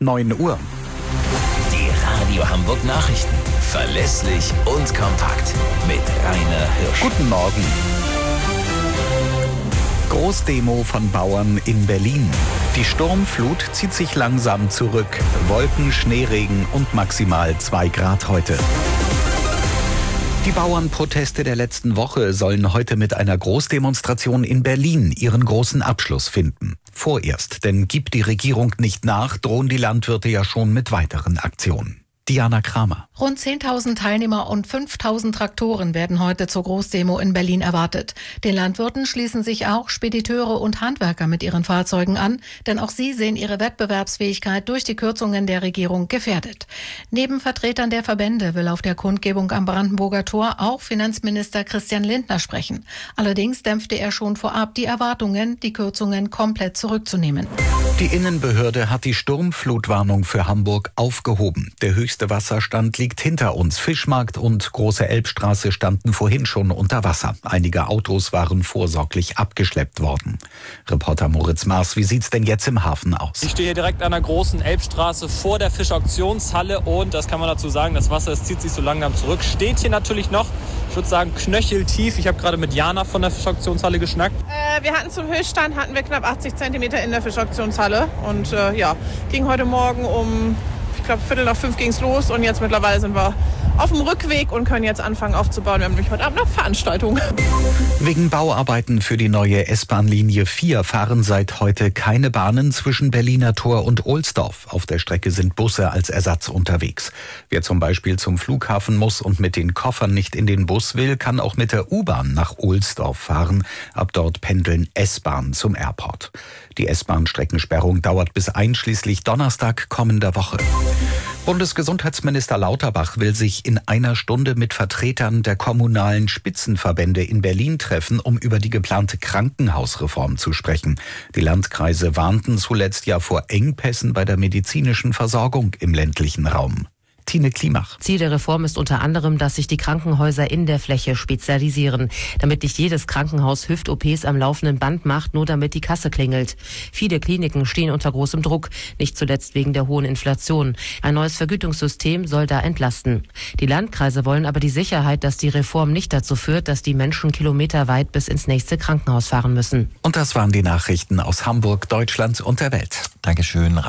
9 Uhr. Die Radio Hamburg Nachrichten. Verlässlich und kompakt. Mit Rainer Hirsch. Guten Morgen. Großdemo von Bauern in Berlin. Die Sturmflut zieht sich langsam zurück. Wolken, Schneeregen und maximal 2 Grad heute. Die Bauernproteste der letzten Woche sollen heute mit einer Großdemonstration in Berlin ihren großen Abschluss finden. Vorerst, denn gibt die Regierung nicht nach, drohen die Landwirte ja schon mit weiteren Aktionen. Diana Kramer. Rund 10.000 Teilnehmer und 5.000 Traktoren werden heute zur Großdemo in Berlin erwartet. Den Landwirten schließen sich auch Spediteure und Handwerker mit ihren Fahrzeugen an, denn auch sie sehen ihre Wettbewerbsfähigkeit durch die Kürzungen der Regierung gefährdet. Neben Vertretern der Verbände will auf der Kundgebung am Brandenburger Tor auch Finanzminister Christian Lindner sprechen. Allerdings dämpfte er schon vorab die Erwartungen, die Kürzungen komplett zurückzunehmen. Die Innenbehörde hat die Sturmflutwarnung für Hamburg aufgehoben. Der höchste Wasserstand liegt hinter uns. Fischmarkt und Große Elbstraße standen vorhin schon unter Wasser. Einige Autos waren vorsorglich abgeschleppt worden. Reporter Moritz Maas, wie sieht's denn jetzt im Hafen aus? Ich stehe hier direkt an der Großen Elbstraße vor der Fischauktionshalle und, das kann man dazu sagen, das Wasser zieht sich so langsam zurück. Steht hier natürlich noch, ich würde sagen, knöcheltief. Ich habe gerade mit Jana von der Fischauktionshalle geschnackt. Wir hatten zum Höchststand knapp 80 Zentimeter in der Fischauktionshalle und ging heute Morgen um, ich glaube, 4:45 ging's los und jetzt mittlerweile sind wir auf dem Rückweg und können jetzt anfangen aufzubauen. Wir haben nämlich heute Abend noch Veranstaltungen. Wegen Bauarbeiten für die neue S-Bahn-Linie 4 fahren seit heute keine Bahnen zwischen Berliner Tor und Ohlsdorf. Auf der Strecke sind Busse als Ersatz unterwegs. Wer zum Beispiel zum Flughafen muss und mit den Koffern nicht in den Bus will, kann auch mit der U-Bahn nach Ohlsdorf fahren. Ab dort pendeln S-Bahn zum Airport. Die S-Bahn-Streckensperrung dauert bis einschließlich Donnerstag kommender Woche. Bundesgesundheitsminister Lauterbach will sich in einer Stunde mit Vertretern der kommunalen Spitzenverbände in Berlin treffen, um über die geplante Krankenhausreform zu sprechen. Die Landkreise warnten zuletzt ja vor Engpässen bei der medizinischen Versorgung im ländlichen Raum. Tine Klimach. Ziel der Reform ist unter anderem, dass sich die Krankenhäuser in der Fläche spezialisieren, damit nicht jedes Krankenhaus Hüft-OPs am laufenden Band macht, nur damit die Kasse klingelt. Viele Kliniken stehen unter großem Druck, nicht zuletzt wegen der hohen Inflation. Ein neues Vergütungssystem soll da entlasten. Die Landkreise wollen aber die Sicherheit, dass die Reform nicht dazu führt, dass die Menschen kilometerweit bis ins nächste Krankenhaus fahren müssen. Und das waren die Nachrichten aus Hamburg, Deutschland und der Welt. Dankeschön.